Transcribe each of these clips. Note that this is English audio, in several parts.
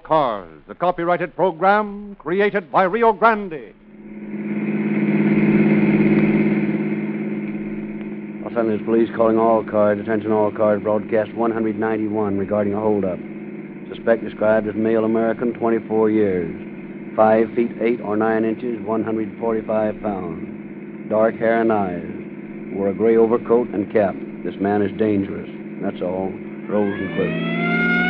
Cars, a copyrighted program created by Rio Grande. Los Angeles Police calling all cars. Attention all cars. Broadcast 191 regarding a holdup. Suspect described as male American, 24 years. 5 feet 8 or 9 inches, 145 pounds. Dark hair and eyes. Wore a gray overcoat and cap. This man is dangerous. That's all. Rosenquist.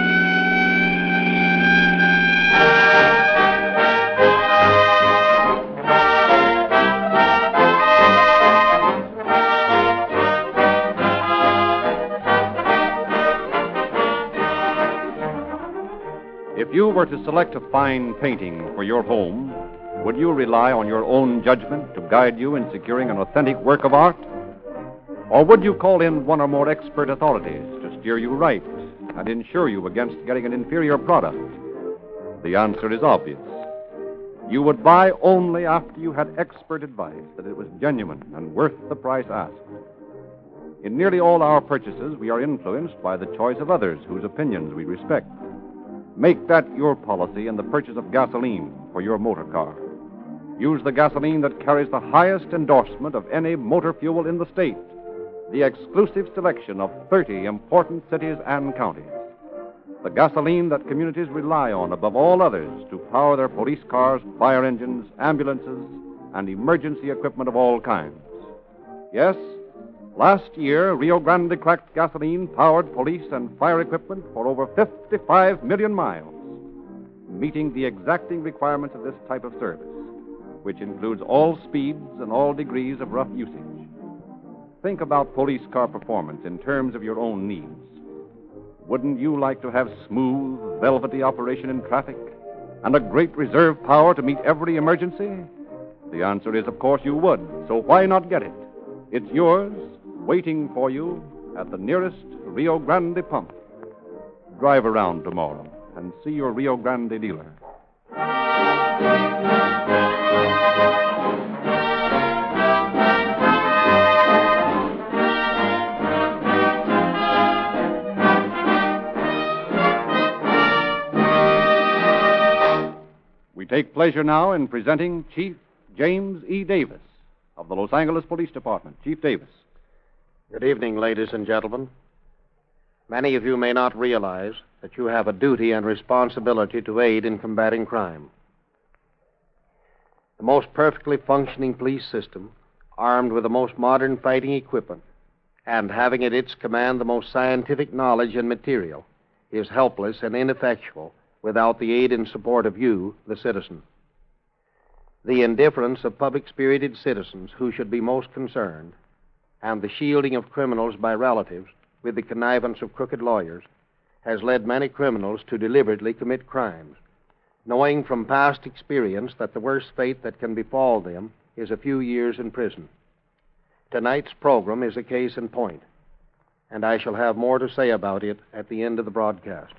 If you were to select a fine painting for your home, would you rely on your own judgment to guide you in securing an authentic work of art? Or would you call in one or more expert authorities to steer you right and insure you against getting an inferior product? The answer is obvious. You would buy only after you had expert advice that it was genuine and worth the price asked. In nearly all our purchases, we are influenced by the choice of others whose opinions we respect. Make that your policy in the purchase of gasoline for your motor car. Use the gasoline that carries the highest endorsement of any motor fuel in the state, the exclusive selection of 30 important cities and counties. The gasoline that communities rely on above all others to power their police cars, fire engines, ambulances, and emergency equipment of all kinds. Yes, last year, Rio Grande cracked gasoline powered police and fire equipment for over 55 million miles, meeting the exacting requirements of this type of service, which includes all speeds and all degrees of rough usage. Think about police car performance in terms of your own needs. Wouldn't you like to have smooth, velvety operation in traffic and a great reserve power to meet every emergency? The answer is, of course, you would. So why not get it? It's yours, waiting for you at the nearest Rio Grande pump. Drive around tomorrow and see your Rio Grande dealer. We take pleasure now in presenting Chief James E. Davis of the Los Angeles Police Department. Chief Davis. Good evening, ladies and gentlemen. Many of you may not realize that you have a duty and responsibility to aid in combating crime. The most perfectly functioning police system, armed with the most modern fighting equipment, and having at its command the most scientific knowledge and material, is helpless and ineffectual without the aid and support of you, the citizen. The indifference of public-spirited citizens who should be most concerned, and the shielding of criminals by relatives with the connivance of crooked lawyers, has led many criminals to deliberately commit crimes, knowing from past experience that the worst fate that can befall them is a few years in prison. Tonight's program is a case in point, and I shall have more to say about it at the end of the broadcast.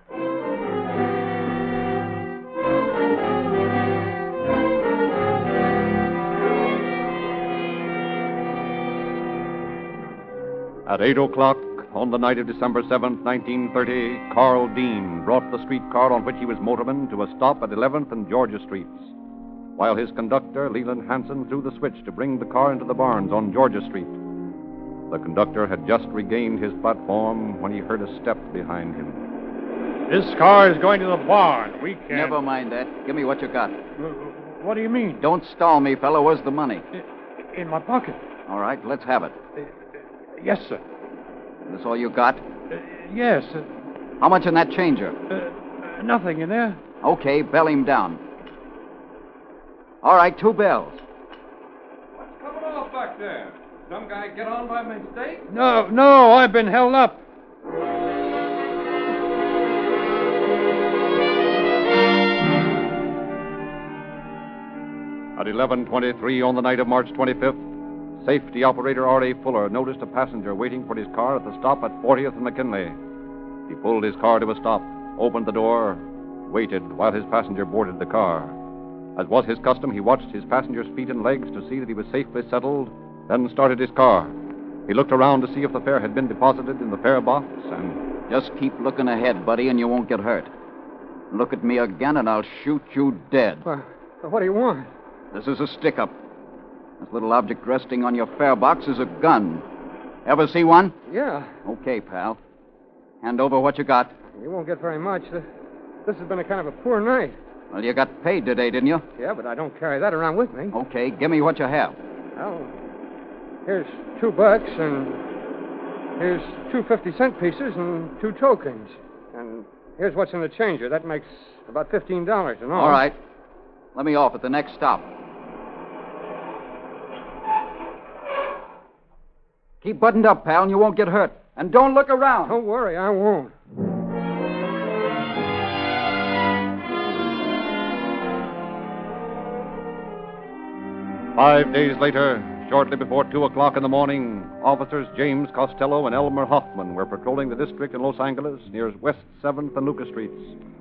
At 8 o'clock on the night of December 7th, 1930, Carl Dean brought the streetcar on which he was motorman to a stop at 11th and Georgia Streets, while his conductor, Leland Hansen, threw the switch to bring the car into the barns on Georgia Street. The conductor had just regained his platform when he heard a step behind him. This car is going to the barn. We can't... Never mind that. Give me what you got. What do you mean? Don't stall me, fellow. Where's the money? In my pocket. All right, let's have it. Yes, sir. This all you got? Yes. How much in that changer? Nothing in there. Okay, bell him down. All right, 2 bells. What's coming off back there? Some guy get on by mistake? No, I've been held up. At 11:23 on the night of March 25th, safety operator R.A. Fuller noticed a passenger waiting for his car at the stop at 40th and McKinley. He pulled his car to a stop, opened the door, waited while his passenger boarded the car. As was his custom, he watched his passenger's feet and legs to see that he was safely settled, then started his car. He looked around to see if the fare had been deposited in the fare box, and... Just keep looking ahead, buddy, and you won't get hurt. Look at me again, and I'll shoot you dead. Well, what do you want? This is a stick-up. This little object resting on your fare box is a gun. Ever see one? Yeah. Okay, pal. Hand over what you got. You won't get very much. This has been a kind of a poor night. Well, you got paid today, didn't you? Yeah, but I don't carry that around with me. Okay, give me what you have. Well, here's $2, and here's 2 50-cent pieces and 2 tokens. And here's what's in the changer. That makes about $15 in all. All right. Let me off at the next stop. Keep buttoned up, pal, and you won't get hurt. And don't look around. Don't worry, I won't. Five days later, shortly before 2 o'clock in the morning, officers James Costello and Elmer Hoffman were patrolling the district in Los Angeles near West 7th and Lucas Streets.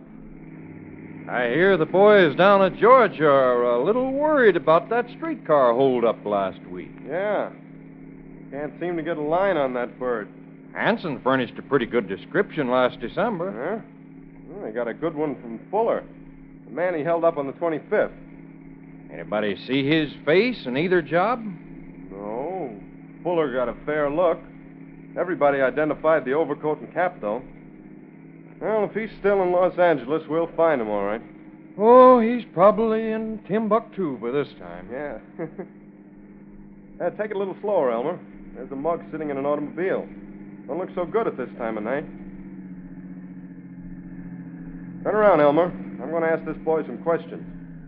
I hear the boys down at Georgia are a little worried about that streetcar holdup last week. Yeah. Can't seem to get a line on that bird. Hanson furnished a pretty good description last December. Huh? Well, they got a good one from Fuller, the man he held up on the 25th. Anybody see his face in either job? No. Fuller got a fair look. Everybody identified the overcoat and cap, though. Well, if he's still in Los Angeles, we'll find him, all right. Oh, he's probably in Timbuktu by this time. Yeah. Take it a little slower, Elmer. There's a mug sitting in an automobile. Don't look so good at this time of night. Turn around, Elmer. I'm going to ask this boy some questions.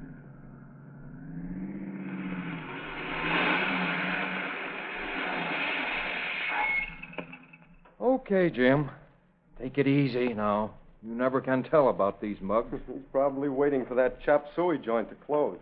Okay, Jim. Take it easy now. You never can tell about these mugs. He's probably waiting for that chop suey joint to close.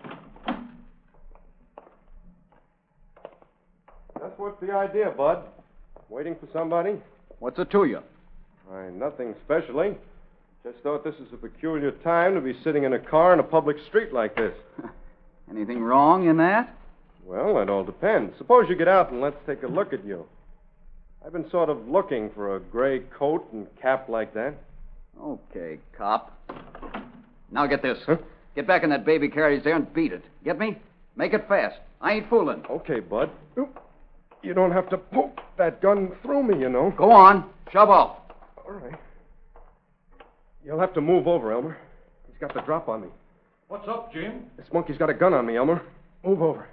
That's what's the idea, Bud. Waiting for somebody? What's it to you? Why, nothing especially. Just thought this is a peculiar time to be sitting in a car in a public street like this. Anything wrong in that? Well, that all depends. Suppose you get out and let's take a look at you. I've been sort of looking for a gray coat and cap like that. Okay, cop. Now get this. Huh? Get back in that baby carriage there and beat it. Get me? Make it fast. I ain't fooling. Okay, Bud. You don't have to poke that gun through me, you know. Go on. Shove off. All right. You'll have to move over, Elmer. He's got the drop on me. What's up, Jim? This monkey's got a gun on me, Elmer. Move over.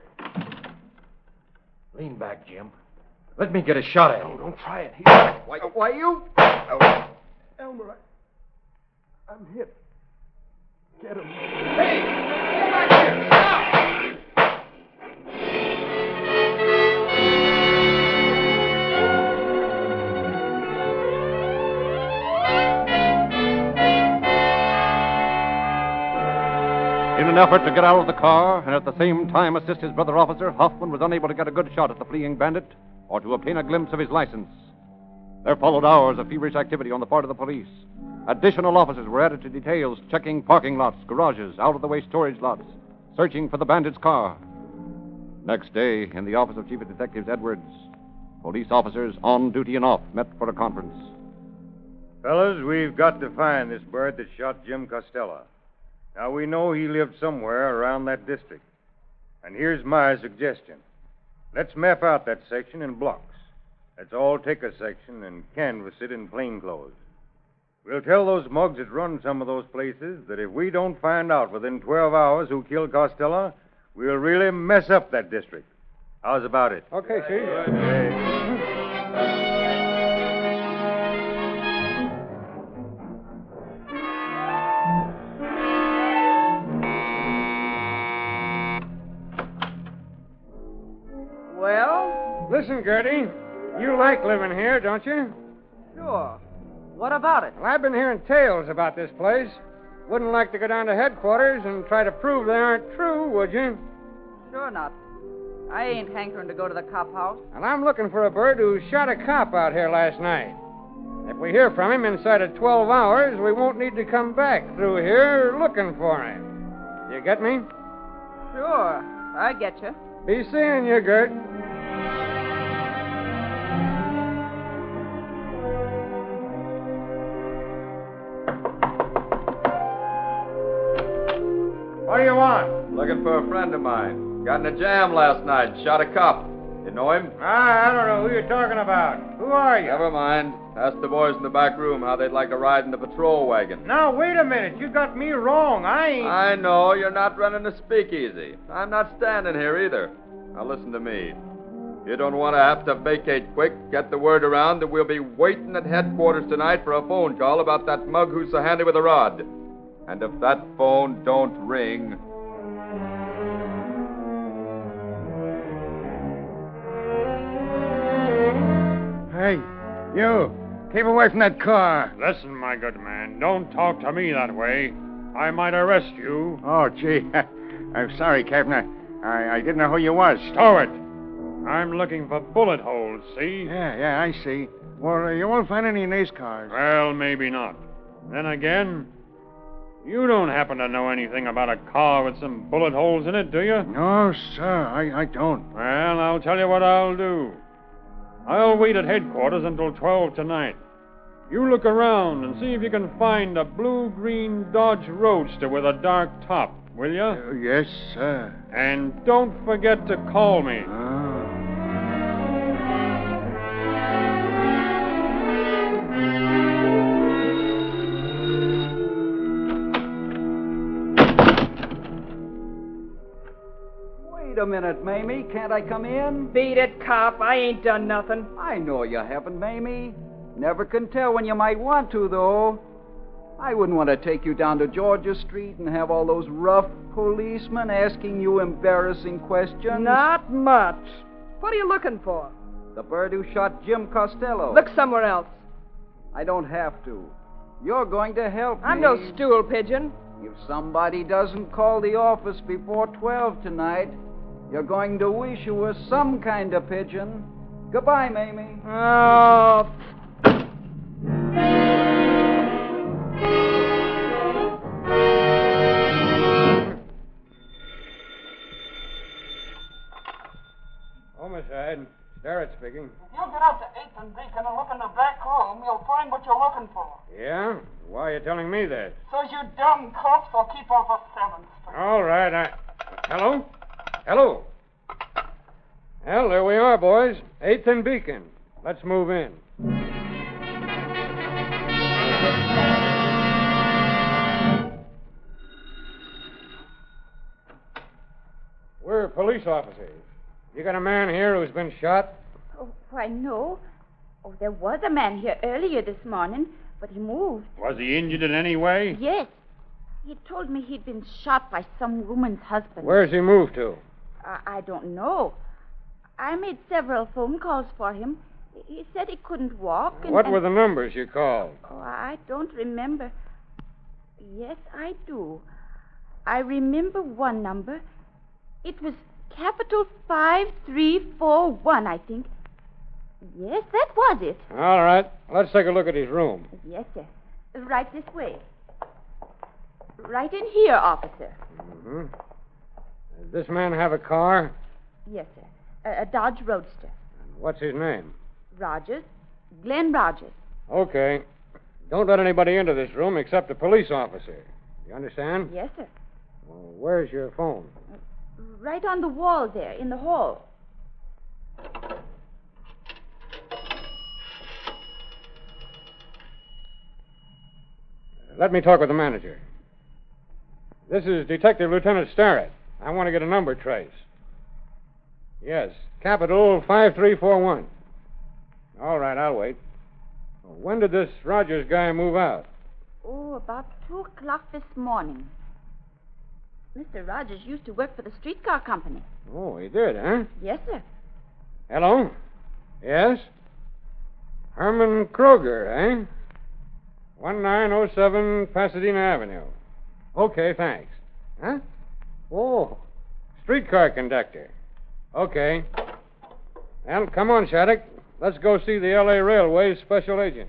Lean back, Jim. Let me get a shot at him. Don't try it. Why you? Elmer, I'm hit. Get him. Hey! Get back here! Stop! In an effort to get out of the car and at the same time assist his brother officer, Hoffman was unable to get a good shot at the fleeing bandit or to obtain a glimpse of his license. There followed hours of feverish activity on the part of the police. Additional officers were added to details, checking parking lots, garages, out-of-the-way storage lots, searching for the bandit's car. Next day, in the office of Chief of Detectives Edwards, police officers on duty and off met for a conference. Fellas, we've got to find this bird that shot Jim Costello. Now, we know he lived somewhere around that district. And here's my suggestion. Let's map out that section in blocks. Let's all take a section and canvass it in plainclothes. We'll tell those mugs that run some of those places that if we don't find out within 12 hours who killed Costello, we'll really mess up that district. How's about it? Okay, Chief. Okay. Well? Listen, Gertie. You like living here, don't you? Sure. What about it? Well, I've been hearing tales about this place. Wouldn't like to go down to headquarters and try to prove they aren't true, would you? Sure not. I ain't hankering to go to the cop house. And I'm looking for a bird who shot a cop out here last night. If we hear from him inside of 12 hours, we won't need to come back through here looking for him. You get me? Sure. I get you. Be seeing you, Gert. What do you want? Looking for a friend of mine. Got in a jam last night. Shot a cop. You know him? I don't know who you're talking about. Who are you? Never mind. Ask the boys in the back room how they'd like a ride in the patrol wagon. Now, wait a minute. You got me wrong. I ain't... I know. You're not running a speakeasy. I'm not standing here either. Now listen to me. You don't want to have to vacate quick. Get the word around that we'll be waiting at headquarters tonight for a phone call about that mug who's so handy with a rod. And if that phone don't ring... Hey, you. Keep away from that car. Listen, my good man, don't talk to me that way. I might arrest you. Oh, gee. I'm sorry, Captain. I didn't know who you was. Stow it. I'm looking for bullet holes, see? Yeah, I see. Well, you won't find any in these cars. Well, maybe not. Then again, you don't happen to know anything about a car with some bullet holes in it, do you? No, sir, I don't. Well, I'll tell you what I'll do. I'll wait at headquarters until 12 tonight. You look around and see if you can find a blue-green Dodge Roadster with a dark top, will you? Yes, sir. And don't forget to call me. Wait a minute, Mamie. Can't I come in? Beat it, cop. I ain't done nothing. I know you haven't, Mamie. Never can tell when you might want to, though. I wouldn't want to take you down to Georgia Street and have all those rough policemen asking you embarrassing questions. Not much. What are you looking for? The bird who shot Jim Costello. Look somewhere else. I don't have to. You're going to help me. I'm no stool pigeon. If somebody doesn't call the office before 12 tonight, you're going to wish you were some kind of pigeon. Goodbye, Mamie. Oh. Homicide. Starrett speaking. If you get out to 8th and Beacon and look in the back room, you'll find what you're looking for. Yeah? Why are you telling me that? So you dumb cops will keep off of 7th Street. All right, Hello? Hello? Well, there we are, boys. 8th and Beacon. Let's move in. We're police officers. You got a man here who's been shot? Oh, why, no. Oh, there was a man here earlier this morning, but he moved. Was he injured in any way? Yes. He told me he'd been shot by some woman's husband. Where's he moved to? I don't know. I made several phone calls for him. He said he couldn't walk. What were the numbers you called? Oh, I don't remember. Yes, I do. I remember one number. It was capital 5341, I think. Yes, that was it. All right. Let's take a look at his room. Yes, sir. Right this way. Right in here, officer. Mm-hmm. Does this man have a car? Yes, sir. A Dodge Roadster. What's his name? Rogers. Glenn Rogers. Okay. Don't let anybody into this room except a police officer. You understand? Yes, sir. Well, where's your phone? Right on the wall there, in the hall. Let me talk with the manager. This is Detective Lieutenant Starrett. I want to get a number trace. Yes, capital 5341. All right, I'll wait. When did this Rogers guy move out? Oh, about 2 o'clock this morning. Mr. Rogers used to work for the streetcar company. Oh, he did, huh? Yes, sir. Hello? Yes? Herman Kroger, eh? 1907 Pasadena Avenue. Okay, thanks. Huh? Oh, streetcar conductor. Okay. Well, come on, Shattuck. Let's go see the L.A. Railway's special agent.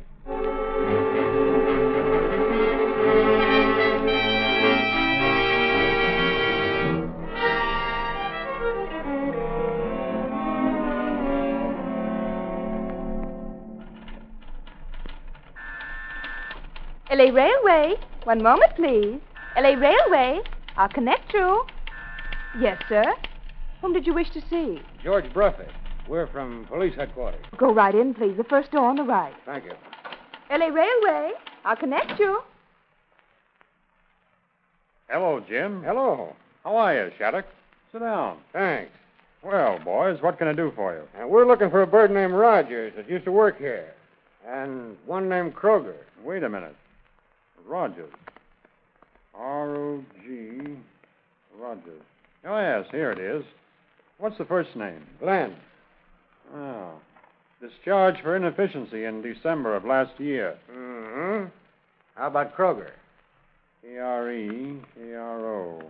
L.A. Railway. One moment, please. L.A. Railway. I'll connect you. Yes, sir. Whom did you wish to see? George Bruffett. We're from police headquarters. Go right in, please. The first door on the right. Thank you. L.A. Railway. I'll connect you. Hello, Jim. Hello. How are you, Shattuck? Sit down. Thanks. Well, boys, what can I do for you? We're looking for a bird named Rogers that used to work here. And one named Kroger. Wait a minute. Rogers. R-O-G. Rogers. Oh, yes, here it is. What's the first name? Glenn. Oh. Discharged for inefficiency in December of last year. Mm-hmm. How about Kroger? K-R-E-K-R-O.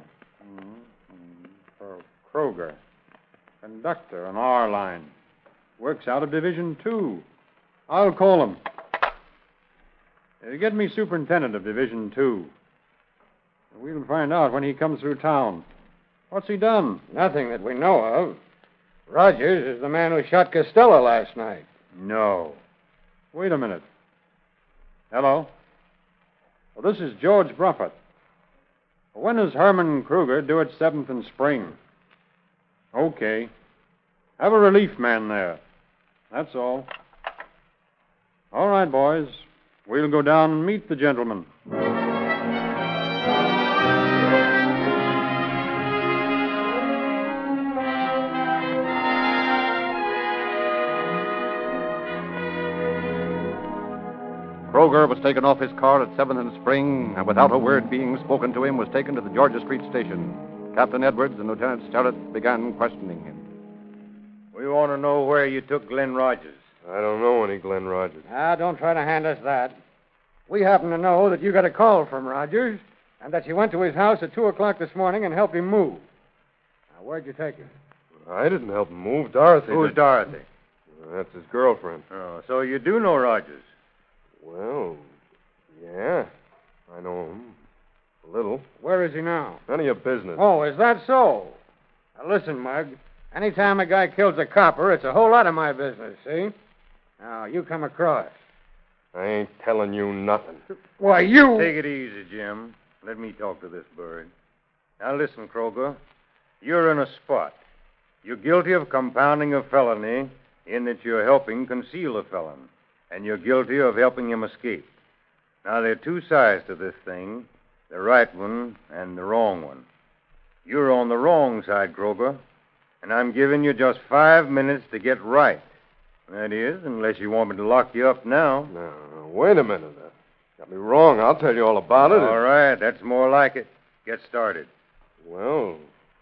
Kroger. Conductor on our line. Works out of Division 2. I'll call him. Get me superintendent of Division 2. We'll find out when he comes through town. What's he done? Nothing that we know of. Rogers is the man who shot Costello last night. No. Wait a minute. Hello? Well, this is George Bruffett. When is Herman Kruger due at 7th and Spring? Okay. Have a relief man there. That's all. All right, boys. We'll go down and meet the gentleman. Kroger was taken off his car at 7th and Spring, and without a word being spoken to him, was taken to the Georgia Street station. Captain Edwards and Lieutenant Sterrett began questioning him. We want to know where you took Glenn Rogers. I don't know any Glenn Rogers. Don't try to hand us that. We happen to know that you got a call from Rogers, and that you went to his house at 2 o'clock this morning and helped him move. Now, where'd you take him? I didn't help him move. Dorothy Who's did. Dorothy? That's his girlfriend. Oh, so you do know Rogers. Well, yeah. I know him. A little. Where is he now? None of your business. Oh, is that so? Now, listen, Mug. Anytime a guy kills a copper, it's a whole lot of my business, see? Now, you come across. I ain't telling you nothing. Why, you... Take it easy, Jim. Let me talk to this bird. Now, listen, Kroger. You're in a spot. You're guilty of compounding a felony in that you're helping conceal a felon. And you're guilty of helping him escape. Now, there are two sides to this thing. The right one and the wrong one. You're on the wrong side, Kroger. And I'm giving you just 5 minutes to get right. That is, unless you want me to lock you up now. No, wait a minute. Got me wrong. I'll tell you all about it. All right, that's more like it. Get started. Well,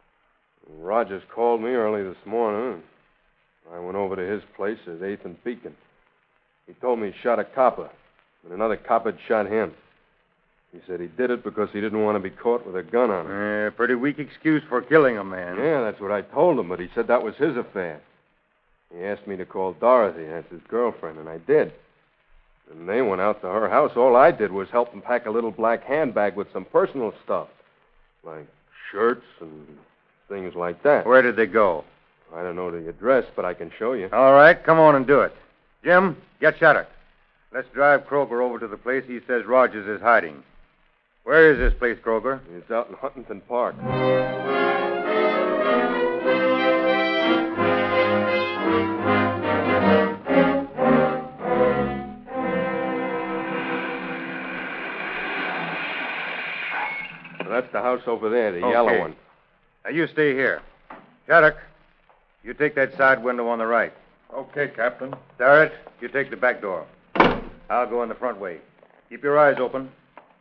Rogers called me early this morning. I went over to his place at 8th and Beacon. He told me he shot a copper, and another copper had shot him. He said he did it because he didn't want to be caught with a gun on him. Pretty weak excuse for killing a man. Yeah, that's what I told him, but he said that was his affair. He asked me to call Dorothy, that's his girlfriend, and I did. And they went out to her house. All I did was help him pack a little black handbag with some personal stuff, like shirts and things like that. Where did they go? I don't know the address, but I can show you. All right, come on and do it. Jim, get Shattuck. Let's drive Kroger over to the place he says Rogers is hiding. Where is this place, Kroger? It's out in Huntington Park. That's the house over there, the yellow one. Now, you stay here. Shattuck, you take that side window on the right. Okay, Captain. Starrett, you take the back door. I'll go in the front way. Keep your eyes open.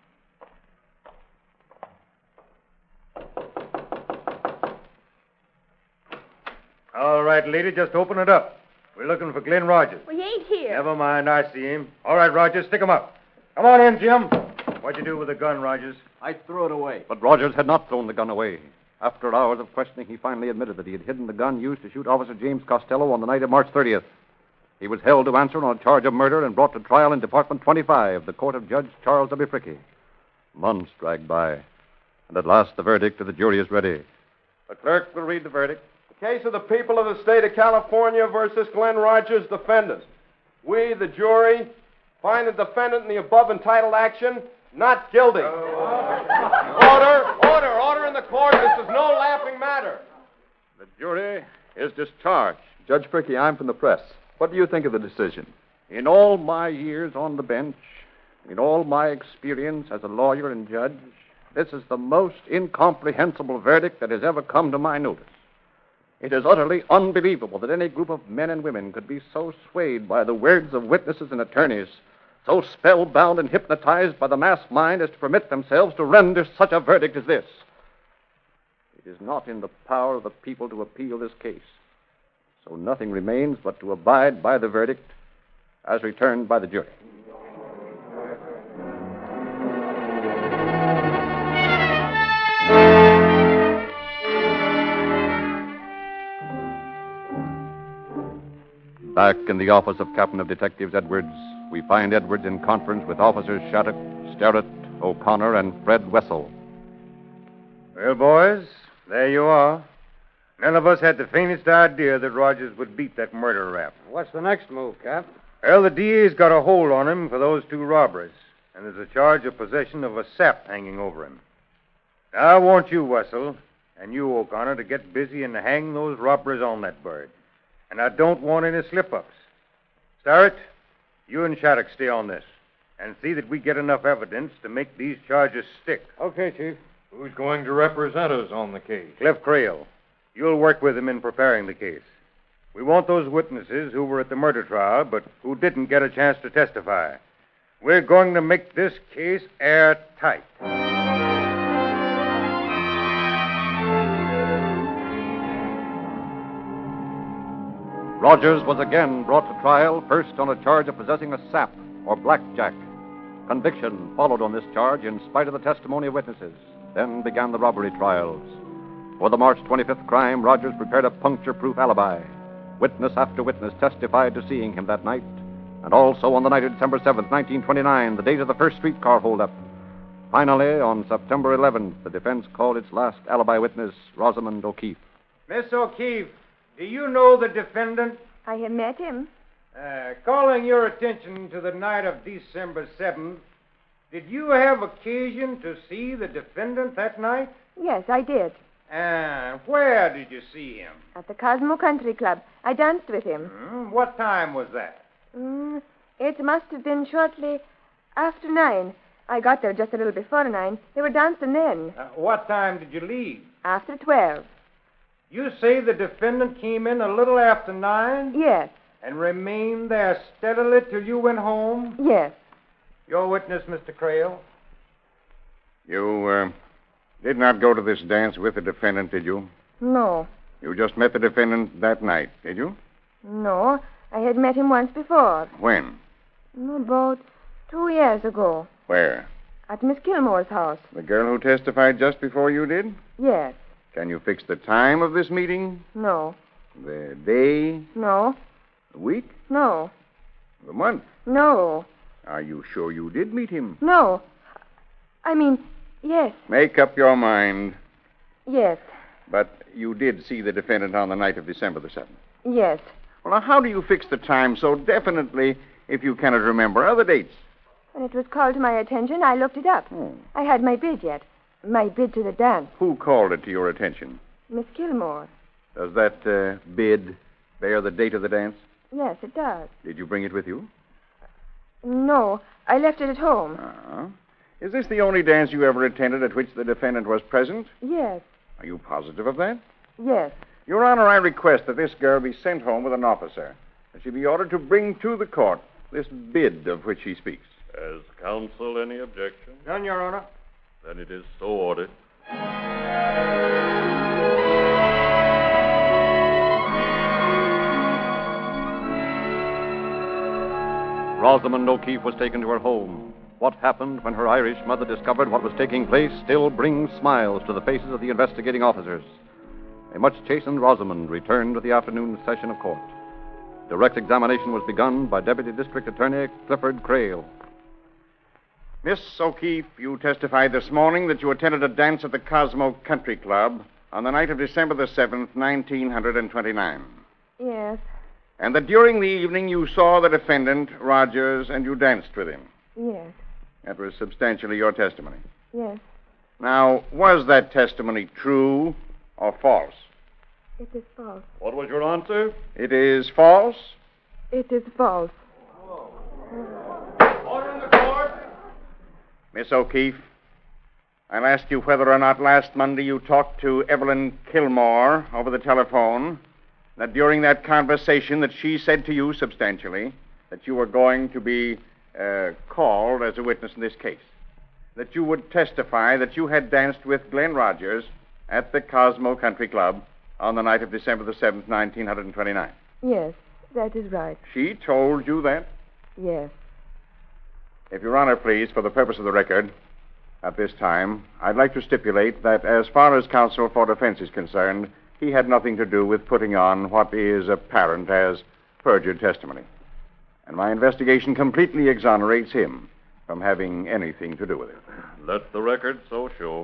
All right, lady, just open it up. We're looking for Glenn Rogers. Well, he ain't here. Never mind, I see him. All right, Rogers, stick him up. Come on in, Jim. What'd you do with the gun, Rogers? I threw it away. But Rogers had not thrown the gun away. After hours of questioning, he finally admitted that he had hidden the gun used to shoot Officer James Costello on the night of March 30th. He was held to answer on a charge of murder and brought to trial in Department 25, the court of Judge Charles W. Fricke. Months dragged by, and at last the verdict of the jury is ready. The clerk will read the verdict. The case of the people of the state of California versus Glenn Rogers, defendant. We, the jury, find the defendant in the above entitled action not guilty. Order in the court, this is no laughing matter. The jury is discharged. Judge Fricky, I'm from the press. What do you think of the decision? In all my years on the bench, in all my experience as a lawyer and judge, this is the most incomprehensible verdict that has ever come to my notice. It is utterly unbelievable that any group of men and women could be so swayed by the words of witnesses and attorneys, so spellbound and hypnotized by the mass mind as to permit themselves to render such a verdict as this. It is not in the power of the people to appeal this case. So nothing remains but to abide by the verdict as returned by the jury. Back in the office of Captain of Detectives Edwards, we find Edwards in conference with Officers Shattuck, Sterrett, O'Connor, and Fred Wessel. Well, boys, there you are. None of us had the faintest idea that Rogers would beat that murder rap. What's the next move, Cap? Well, the DA's got a hold on him for those 2 robberies, and there's a charge of possession of a sap hanging over him. Now, I want you, Wessel, and you, O'Connor, to get busy and hang those robbers on that bird. And I don't want any slip-ups. Starrett, you and Shattuck stay on this and see that we get enough evidence to make these charges stick. Okay, Chief. Who's going to represent us on the case? Cliff Creel, you'll work with him in preparing the case. We want those witnesses who were at the murder trial but who didn't get a chance to testify. We're going to make this case airtight. Rogers was again brought to trial, first on a charge of possessing a sap, or blackjack. Conviction followed on this charge in spite of the testimony of witnesses. Then began the robbery trials. For the March 25th crime, Rogers prepared a puncture-proof alibi. Witness after witness testified to seeing him that night, and also on the night of December 7th, 1929, the date of the first streetcar holdup. Finally, on September 11th, the defense called its last alibi witness, Rosamond O'Keefe. Miss O'Keefe, do you know the defendant? I have met him. Calling your attention to the night of December 7th, did you have occasion to see the defendant that night? Yes, I did. Where did you see him? At the Cosmo Country Club. I danced with him. What time was that? It must have been shortly after 9. I got there just a little before 9. They were dancing then. What time did you leave? After 12. You say the defendant came in a little after 9? Yes. And remained there steadily till you went home? Yes. Your witness, Mr. Creel? You, did not go to this dance with the defendant, did you? No. You just met the defendant that night, did you? No. I had met him once before. When? About 2 years ago. Where? At Miss Gilmore's house. The girl who testified just before you did? Yes. Can you fix the time of this meeting? No. The day? No. The week? No. The month? No. Are you sure you did meet him? No. I mean, yes. Make up your mind. Yes. But you did see the defendant on the night of December the 7th? Yes. Well, now, how do you fix the time so definitely if you cannot remember other dates? When it was called to my attention, I looked it up. I had my bid yet. My bid to the dance. Who called it to your attention? Miss Gilmore. Does that bid bear the date of the dance? Yes, it does. Did you bring it with you? No, I left it at home. Is this the only dance you ever attended at which the defendant was present? Yes. Are you positive of that? Yes. Your Honor, I request that this girl be sent home with an officer, that she be ordered to bring to the court this bid of which she speaks. Has counsel any objection? None, Your Honor. Then it is so ordered. Rosamond O'Keefe was taken to her home. What happened when her Irish mother discovered what was taking place still brings smiles to the faces of the investigating officers. A much chastened Rosamond returned to the afternoon session of court. Direct examination was begun by Deputy District Attorney Clifford Creel. Miss O'Keefe, you testified this morning that you attended a dance at the Cosmo Country Club on the night of December the 7th, 1929. Yes. And that during the evening you saw the defendant, Rogers, and you danced with him. Yes. That was substantially your testimony. Yes. Now, was that testimony true or false? It is false. What was your answer? It is false? It is false. Order in the court. Miss O'Keefe, I'll ask you whether or not last Monday you talked to Evelyn Kilmore over the telephone, that during that conversation that she said to you substantially that you were going to be called as a witness in this case, that you would testify that you had danced with Glenn Rogers at the Cosmo Country Club on the night of December the 7th, 1929. Yes, that is right. She told you that? Yes. If Your Honor, please, for the purpose of the record, at this time, I'd like to stipulate that as far as counsel for defense is concerned, he had nothing to do with putting on what is apparent as perjured testimony. And my investigation completely exonerates him from having anything to do with it. Let the record so show.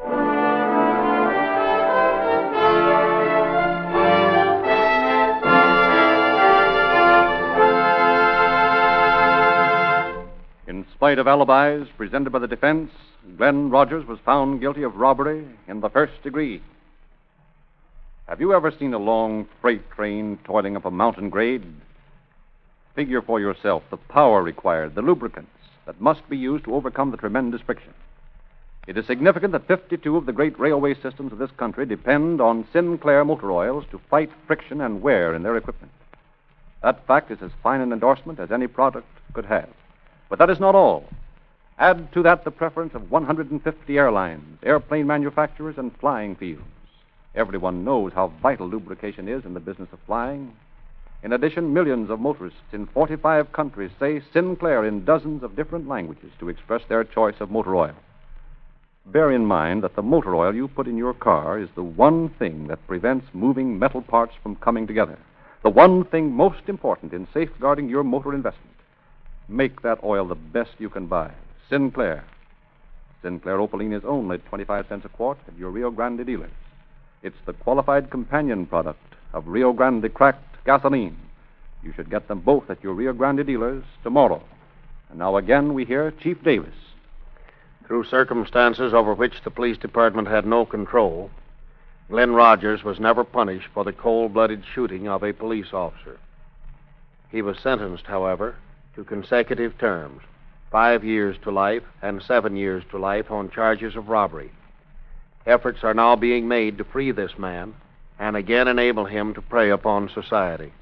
In spite of alibis presented by the defense, Glenn Rogers was found guilty of robbery in the first degree. Have you ever seen a long freight train toiling up a mountain grade? Figure for yourself the power required, the lubricants that must be used to overcome the tremendous friction. It is significant that 52 of the great railway systems of this country depend on Sinclair motor oils to fight friction and wear in their equipment. That fact is as fine an endorsement as any product could have. But that is not all. Add to that the preference of 150 airlines, airplane manufacturers, and flying fields. Everyone knows how vital lubrication is in the business of flying. In addition, millions of motorists in 45 countries say Sinclair in dozens of different languages to express their choice of motor oil. Bear in mind that the motor oil you put in your car is the one thing that prevents moving metal parts from coming together, the one thing most important in safeguarding your motor investment. Make that oil the best you can buy. Sinclair. Sinclair Opaline is only 25 cents a quart at your Rio Grande dealers. It's the qualified companion product of Rio Grande cracked gasoline. You should get them both at your Rio Grande dealers tomorrow. And now again we hear Chief Davis. Through circumstances over which the police department had no control, Glenn Rogers was never punished for the cold-blooded shooting of a police officer. He was sentenced, however, to consecutive terms, 5 years to life and 7 years to life on charges of robbery. Efforts are now being made to free this man and again enable him to prey upon society.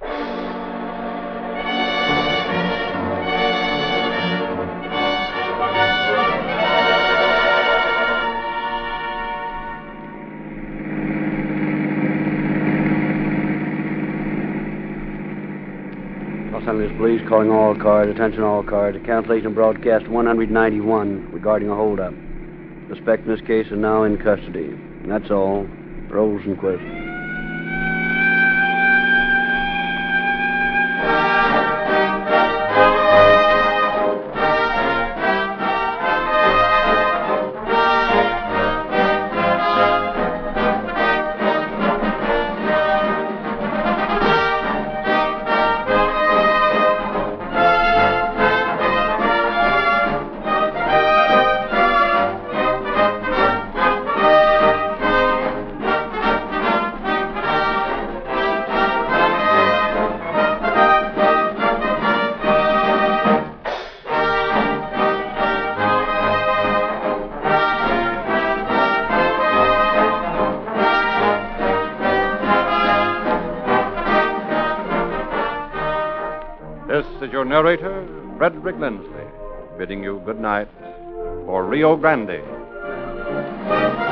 Los Angeles Police calling all cars, attention all cars, to cancellation broadcast 191 regarding a holdup. Suspect in this case is now in custody. And that's all. Rosenquist. This is your narrator, Frederick Lindsley, bidding you good night for Rio Grande.